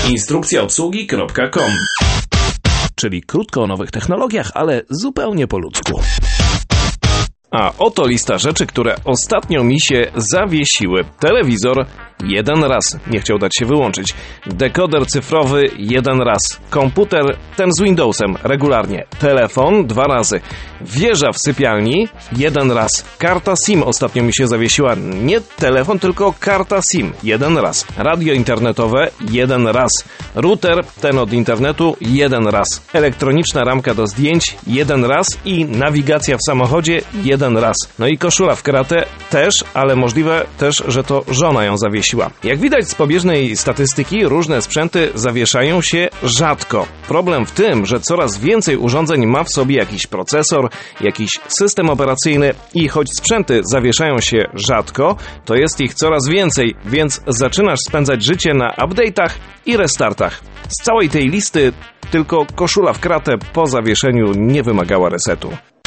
Instrukcjaobsługi.com. Czyli krótko o nowych technologiach, ale zupełnie po ludzku. A oto lista rzeczy, które ostatnio mi się zawiesiły. Telewizor jeden raz nie chciał dać się wyłączyć. Dekoder cyfrowy jeden raz. Komputer, ten z Windowsem, regularnie. Telefon 2 razy. Wieża w sypialni jeden raz. Karta SIM ostatnio mi się zawiesiła. Nie telefon, tylko karta SIM jeden raz. Radio internetowe jeden raz. Router, ten od internetu, jeden raz. Elektroniczna ramka do zdjęć jeden raz i nawigacja w samochodzie jeden raz. No i koszula w kratę też, ale możliwe też, że to żona ją zawiesiła. Jak widać z pobieżnej statystyki, różne sprzęty zawieszają się rzadko. Problem w tym, że coraz więcej urządzeń ma w sobie jakiś procesor, jakiś system operacyjny i choć sprzęty zawieszają się rzadko, to jest ich coraz więcej, więc zaczynasz spędzać życie na update'ach i restartach. Z całej tej listy tylko koszula w kratę po zawieszeniu nie wymagała resetu.